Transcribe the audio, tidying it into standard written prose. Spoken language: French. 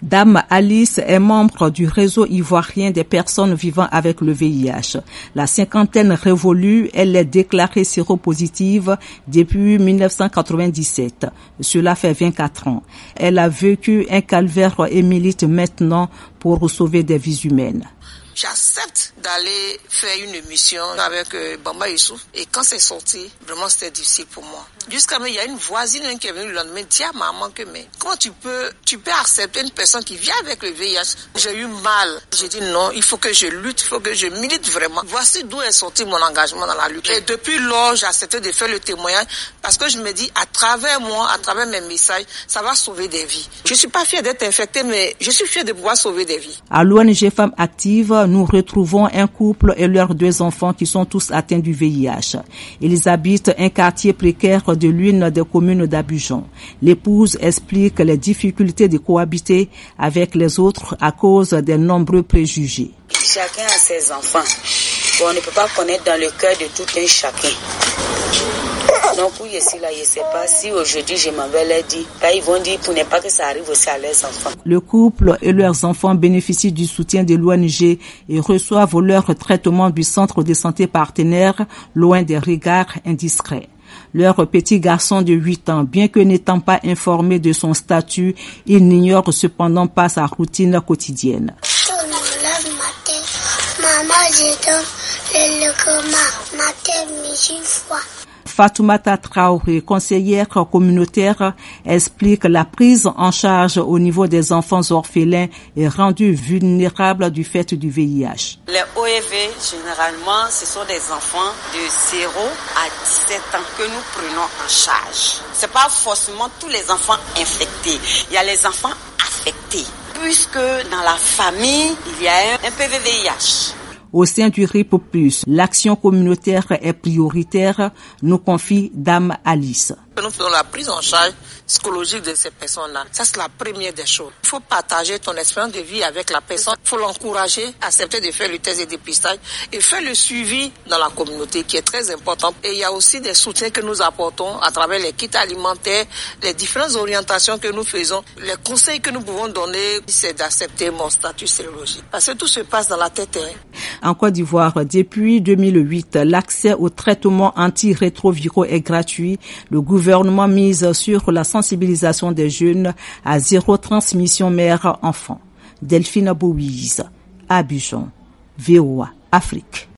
Dame Alice est membre du réseau ivoirien des personnes vivant avec le VIH. La cinquantaine révolue, elle est déclarée séropositive depuis 1997. Cela fait 24 ans. Elle a vécu un calvaire et milite maintenant pour sauver des vies humaines. J'accepte d'aller faire une émission avec Bamba Youssouf. Et quand c'est sorti, vraiment c'était difficile pour moi. Jusqu'à même, il y a une voisine qui est venue le lendemain dire à maman que mais comment tu peux accepter une personne qui vient avec le VIH? J'ai eu mal. J'ai dit non, il faut que je lutte, il faut que je milite vraiment. Voici d'où est sorti mon engagement dans la lutte. Et depuis lors, j'ai accepté de faire le témoignage parce que je me dis à travers moi, à travers mes messages, ça va sauver des vies. Je suis pas fière d'être infectée, mais je suis fière de pouvoir sauver des vies. À l'ONG Femmes Actives, nous retrouvons un couple et leurs 2 enfants qui sont tous atteints du VIH. Ils habitent un quartier précaire de l'une des communes d'Abidjan. L'épouse explique les difficultés de cohabiter avec les autres à cause des nombreux préjugés. Chacun a ses enfants. On ne peut pas connaître dans le cœur de tout un chacun. Donc pour je suis là, je ne sais pas si aujourd'hui je m'en vais leur dire. Ils vont dire pour ne pas que ça arrive aussi à leurs enfants. Le couple et leurs enfants bénéficient du soutien de l'ONG et reçoivent leur traitement du centre de santé partenaire, loin des regards indiscrets. Leur petit garçon de 8 ans, bien que n'étant pas informé de son statut, il n'ignore cependant pas sa routine quotidienne. On me lève matin, maman je donne le coma, matin, midi, soir. Fatoumata Traoré, conseillère communautaire, explique la prise en charge au niveau des enfants orphelins et rendus vulnérables du fait du VIH. Les OEV, généralement, ce sont des enfants de 0 à 17 ans que nous prenons en charge. C'est pas forcément tous les enfants infectés. Il y a les enfants affectés, puisque dans la famille, il y a un PV-VIH. Au sein du RIP+, l'action communautaire est prioritaire, nous confie Dame Alice. Nous faisons la prise en charge psychologique de ces personnes-là. Ça, c'est la première des choses. Il faut partager ton expérience de vie avec la personne. Il faut l'encourager, accepter de faire le test de dépistage et faire le suivi dans la communauté qui est très important. Et il y a aussi des soutiens que nous apportons à travers les kits alimentaires, les différentes orientations que nous faisons. Les conseils que nous pouvons donner, c'est d'accepter mon statut sérologique. Parce que tout se passe dans la tête. En Côte d'Ivoire, depuis 2008, l'accès aux traitements antirétroviraux est gratuit. Le gouvernement mise sur la sensibilisation des jeunes à 0 transmission mère-enfant. Delphine Bouise, Abidjan, VOA, Afrique.